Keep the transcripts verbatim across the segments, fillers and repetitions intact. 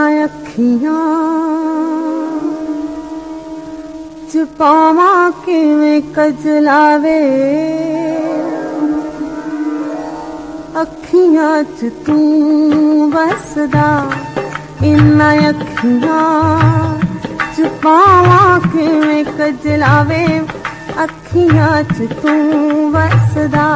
अखियां च पावा किवें कजलावे, अखियां च तू वसदा इन्ना अखियां च पावा किवें कजलावे, अखियां च तू वसदा।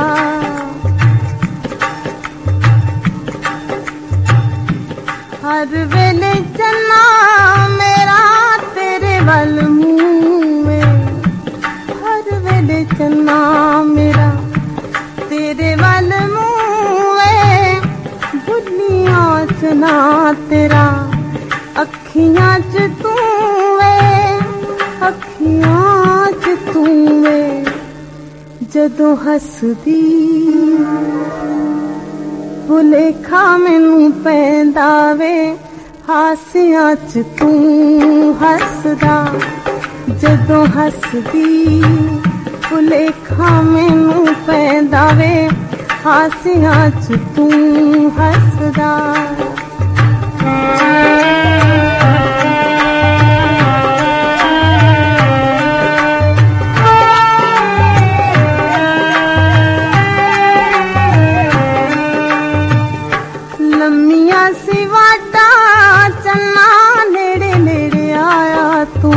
हर वेले चन्ना मेरा तेरे वल मूवे, हर वेले चन्ना मेरा तेरे वल मूवे, बुढ़ियां च ना तेरा अखियां च तू वे, अखियां च तू वे। जदों हसदी भुलेखा मैनू पैंदा वे, हासियां च तू हसदा। जदों हसदी भुलेखा मैनू पैंदा वे, हासियां च तू हसदा। लम्मिया सी वाटा चन्ना नेड़े नेड़े आया तू,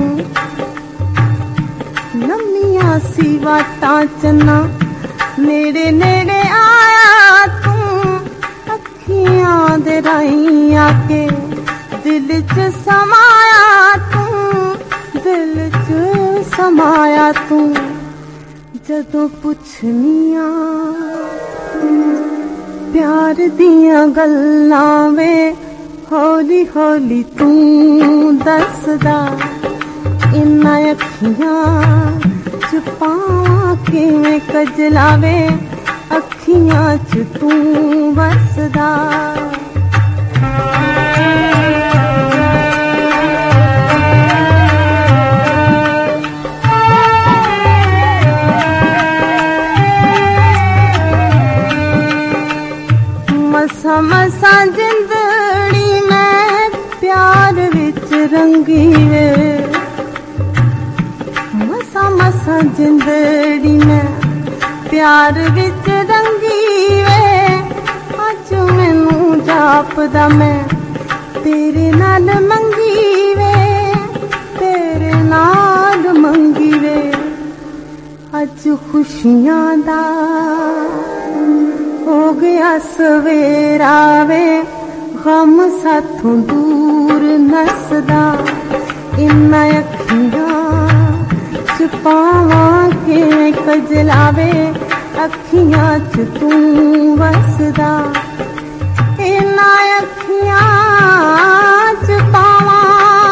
लम्मिया सी वाटा चन्ना नेड़े नेड़े आया तू, अखियां दे राहीं आके दिल च समाया तू, दिल च समाया तू। जदों पुछनिया प्यार दियां गल्लां वे, हौली हौली तू दसदा इन्ना अखियां च पावां किवें कजलावे, अखियां च तू वसदा। मसा मसा जिंदड़ी मैं प्यार विच रंगी वे, मसा मसा जिंदड़ी मैं प्यार विच रंगी वे। अज मैनू जापदा मैं तेरे नाल मंगी वे, तेरे नाल मंगी वे। अज खुशियां दा हो गया सवेरा वे, गम साथों दूर नसदा इन्ना अखियां च पावां किवें कजलावे, अखियां च तू वसदा। इन्ना अखियां च पावां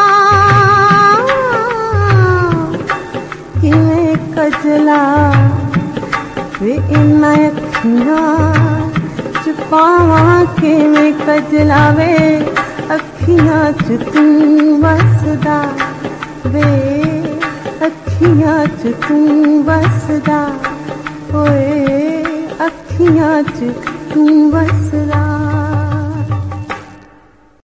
किवें कजलावे, इन्ना अखियां च पावां किवें कजलावे, अखियां च तू वसदा वे, अखियां च तू वसदा ओए, अखियां च तू वसदा।